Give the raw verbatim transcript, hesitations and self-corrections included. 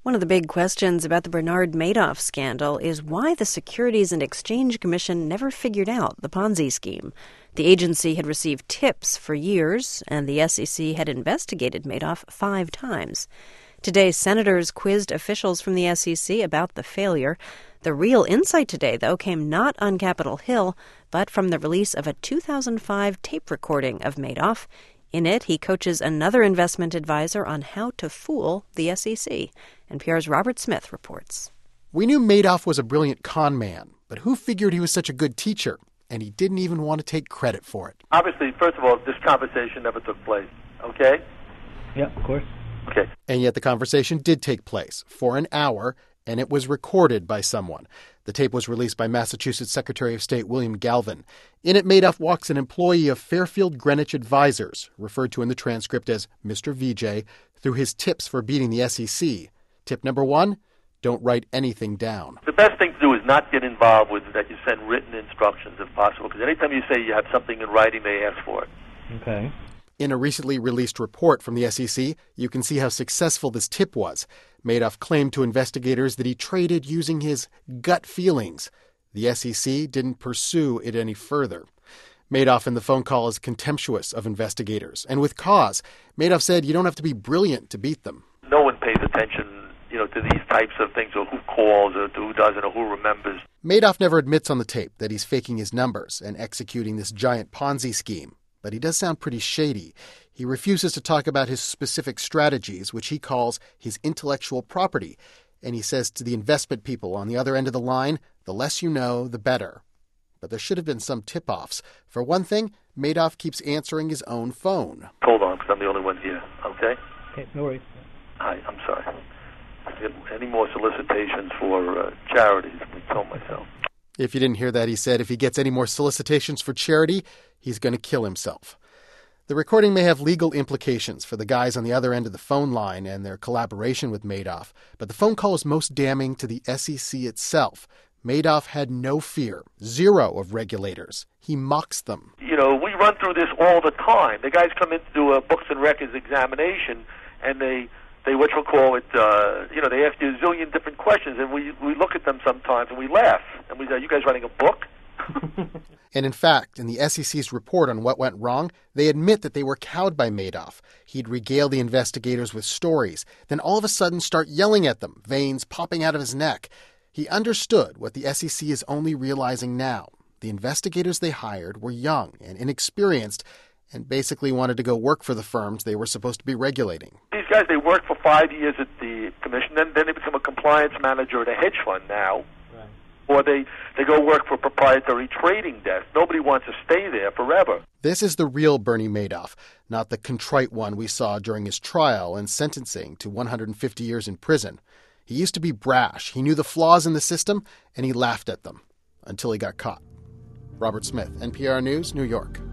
One of the big questions about the Bernard Madoff scandal is why the Securities and Exchange Commission never figured out the Ponzi scheme. The agency had received tips for years, and the S E C had investigated Madoff five times. Today, senators quizzed officials from the S E C about the failure. The real insight today, though, came not on Capitol Hill, but from the release of a two thousand five tape recording of Madoff. In it, he coaches another investment advisor on how to fool the S E C. N P R's Robert Smith reports. We knew Madoff was a brilliant con man, but who figured he was such a good teacher? And he didn't even want to take credit for it. Obviously, first of all, this conversation never took place, okay? Yeah, of course. Okay. And yet the conversation did take place for an hour, and it was recorded by someone. The tape was released by Massachusetts Secretary of State William Galvin. In it, Madoff walks an employee of Fairfield Greenwich Advisors, referred to in the transcript as Mister V J, through his tips for beating the S E C. Tip number one, don't write anything down. The best thing to do is not get involved with that. You send written instructions if possible, because anytime you say you have something in writing, they ask for it. Okay. In a recently released report from the S E C, you can see how successful this tip was. Madoff claimed to investigators that he traded using his gut feelings. The S E C didn't pursue it any further. Madoff in the phone call is contemptuous of investigators, and with cause. Madoff said you don't have to be brilliant to beat them. No one pays attention, you know, to these types of things, or who calls, or who doesn't, or who remembers. Madoff never admits on the tape that he's faking his numbers and executing this giant Ponzi scheme. But he does sound pretty shady. He refuses to talk about his specific strategies, which he calls his intellectual property. And he says to the investment people on the other end of the line, the less you know, the better. But there should have been some tip-offs. For one thing, Madoff keeps answering his own phone. Hold on, because I'm the only one here, okay? Okay, no worries. Hi, I'm sorry. Any more solicitations for uh, charities, I told myself. If you didn't hear that, he said if he gets any more solicitations for charity, he's going to kill himself. The recording may have legal implications for the guys on the other end of the phone line and their collaboration with Madoff, but the phone call is most damning to the S E C itself. Madoff had no fear, zero of regulators. He mocks them. You know, we run through this all the time. The guys come in to do a books and records examination, and they... They what you call it, uh, you know, they ask you a zillion different questions, and we, we look at them sometimes and we laugh. And we say, are you guys writing a book? And in fact, in the S E C's report on what went wrong, they admit that they were cowed by Madoff. He'd regale the investigators with stories, then all of a sudden start yelling at them, veins popping out of his neck. He understood what the S E C is only realizing now. The investigators they hired were young and inexperienced, and basically wanted to go work for the firms they were supposed to be regulating. These guys, they work for five years at the commission, then, then they become a compliance manager at a hedge fund now. Right. Or they, they go work for a proprietary trading desk. Nobody wants to stay there forever. This is the real Bernie Madoff, not the contrite one we saw during his trial and sentencing to one hundred fifty years in prison. He used to be brash. He knew the flaws in the system, and he laughed at them until he got caught. Robert Smith, N P R News, New York.